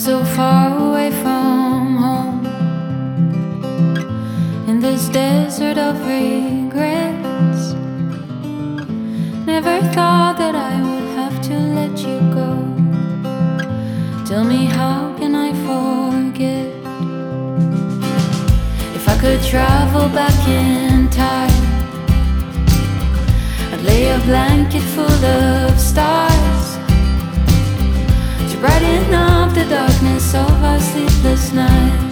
so far away from home, in this desert of regrets. Never thought that I would have to let you go. Tell me, how can I forget? If I could travel back in time, I'd lay a blanket full of stars to brighten up the darkness of our sleepless nights.